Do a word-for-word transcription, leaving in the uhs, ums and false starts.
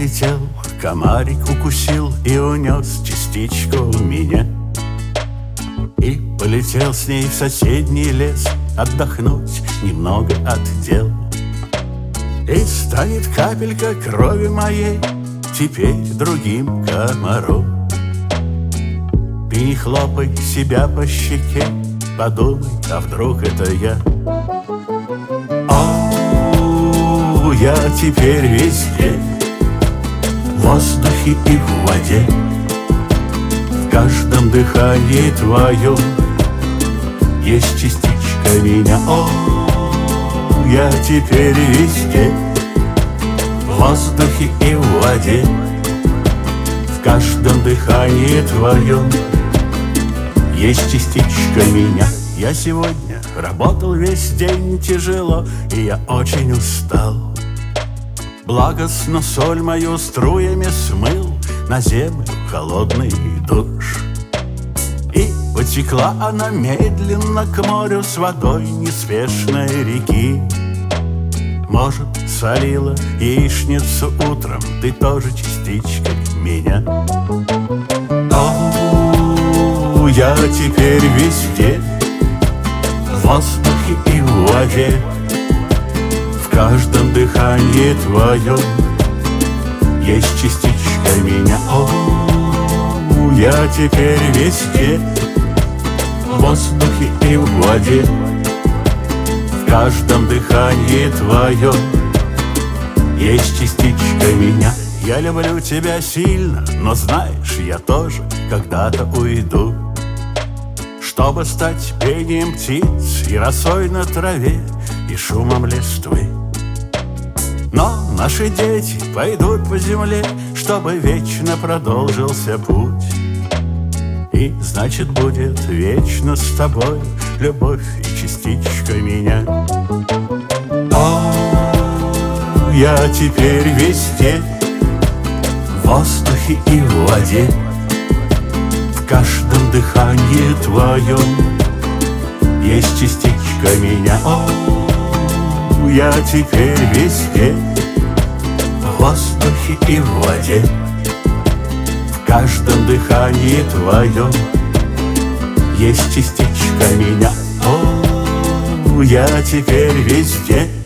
прилетел, комарик укусил и унес частичку меня. И полетел с ней в соседний лес отдохнуть немного от дел. И станет капелька крови моей теперь другим комаром. Ты не хлопай себя по щеке, подумай, а вдруг это я. О, я теперь везде, в воздухе и в воде, в каждом дыхании твоем есть частичка меня. О, я теперь везде, в воздухе и в воде, в каждом дыхании твоем есть частичка меня. Я сегодня работал весь день тяжело, и я очень устал. Благостно соль мою струями смыл на землю холодный душ. И потекла она медленно к морю с водой неспешной реки. Может, солила яичницу утром ты тоже частичка меня. О, я теперь везде, в воздухе и в воде, в каждом дыхании твоем есть частичка меня. О, я теперь везде, в воздухе и в воде, в каждом дыхании твоем есть частичка меня. Я люблю тебя сильно, но знаешь, я тоже когда-то уйду, чтобы стать пением птиц и росой на траве и шумом листвы. Но наши дети пойдут по земле, чтобы вечно продолжился путь. И значит будет вечно с тобой любовь и частичка меня. О, я теперь везде, в воздухе и в воде, в каждом дыхании твоем есть частичка меня. О, я теперь везде, в воздухе и в воде, в каждом дыхании твоем есть частичка меня. О, я теперь везде,